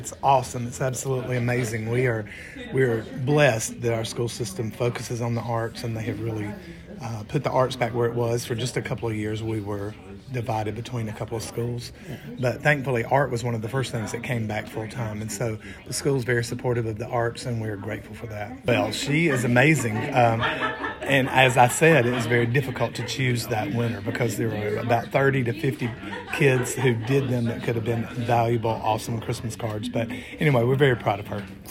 It's awesome. It's absolutely amazing. We're blessed that our school system focuses on the arts, and they have really put the arts back where it was. For just a couple of years, we were divided between a couple of schools, but thankfully art was one of the first things that came back full time, and so the school's very supportive of the arts, and we're grateful for that. Well, she is amazing, and as I said, it was very difficult to choose that winner because there were about 30 to 50 kids who did them that could have been valuable, awesome Christmas cards. But anyway, we're very proud of her.